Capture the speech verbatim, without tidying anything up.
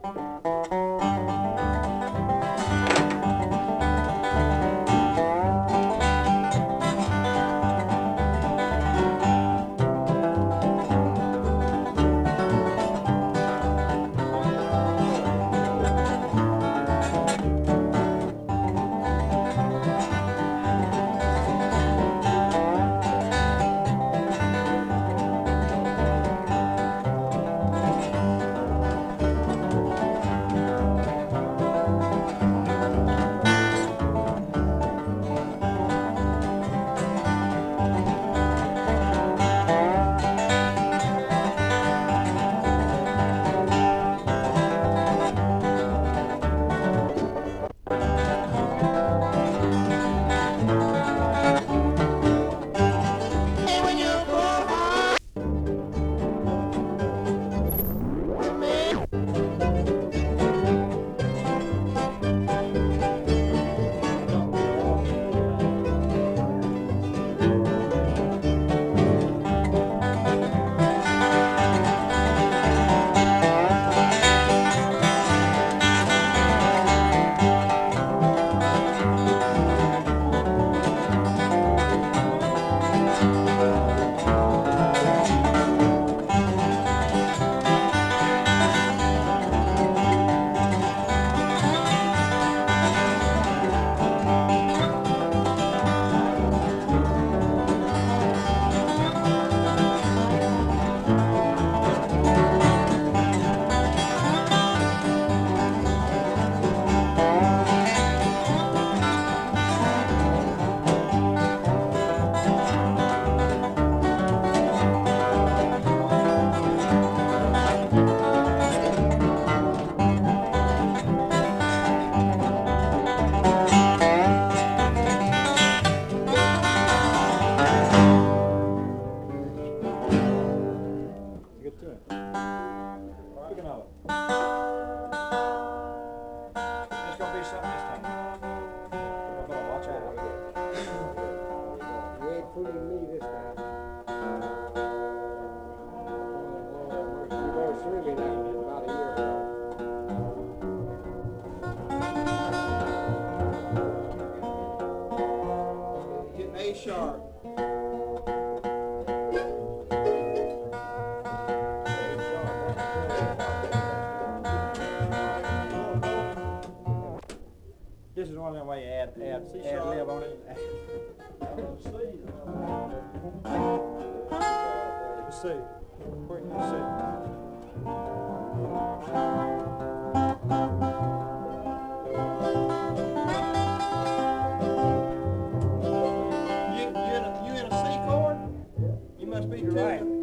Good tune. Speaking of it, it's gonna be something this time. I better watch out. You ain't fooling me this time. Oh, you go through me now about a year ago. Getting A sharp. This is one of them way you add, add, add lib on it. Let's see. Quick, let's see. You, you in a, you in a C chord? You must be You're right.